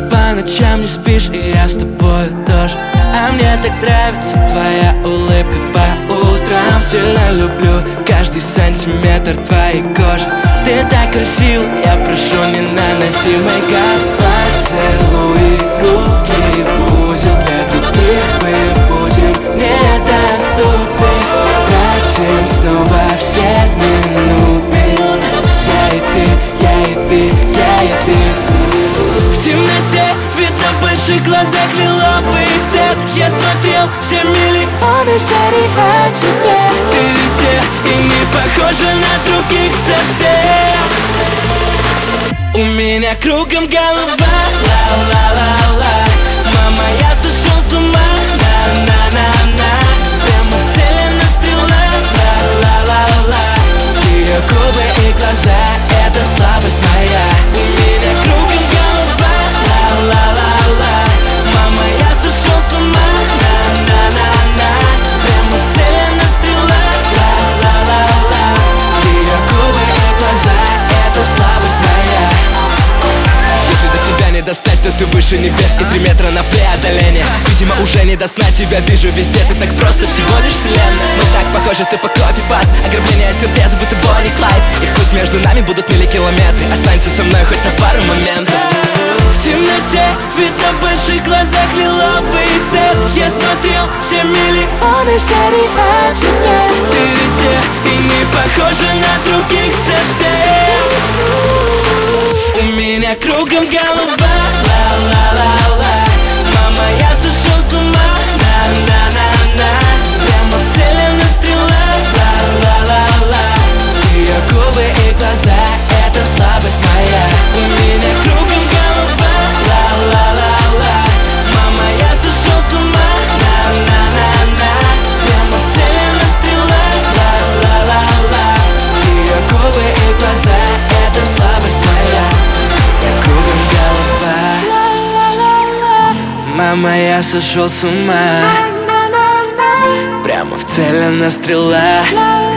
по ночам не спишь, и я с тобой тоже. А мне так нравится твоя улыбка по утрам. Сильно люблю каждый сантиметр твоей кожи. Ты так красива, я прошу, не наноси мейкап. Поцелуи, руки в узел, для других мы будем недоступны. Тратим снова все минуты. Я и ты, я и ты, я и ты. В темноте видно в больших глазах лиловый цвет. Я смотрел все миллионы серий о тебе. Ты везде и не похожа на других совсем. У меня кругом голова, ла-ла-ла-ла. Мама, я сошел с ума, на-на-на-на. Прямо вцелена стрела, ла-ла-ла-ла. Ее губы и глаза — это слабость моя. У меня кругом голова, ла-ла-ла-ла. Мама, я сошел с ума, на-на-на-на. Прямо вцелена стрела, ла-ла-ла-ла. Ее губы и глаза — это слабость моя. Если до тебя не достать, то ты выше небес и 3 метра на преодоление. Видимо, уже не до сна, тебя вижу везде. Ты так просто, всего лишь вселенная. Мы так похожи, ты по копипаст. Ограбление сердец, будто Бонни Клайд. И пусть между нами будут милликилометры, останься со мной хоть на пару моментов. В темноте видно в больших глазах лиловый цвет. Я смотрел все миллионы серий о тебе. Ты везде и не похожа на других совсем. У меня кругом голова, ла-ла-ла-ла. Мама, я сошел с ума, на-на-на-на. Прямо вцелена стрела, ла-ла-ла-ла. Ее губы и глаза — это слабость моя. У меня кругом голова, ла-ла-ла-ла. Мама, я сошел с ума, на-на-на-на. Прямо вцелена стрела, ла-ла-ла-ла. Ее губы и глаза — это слабость моя. Кругом голова, мама, я сошел с ума. Прямо вцелена стрела.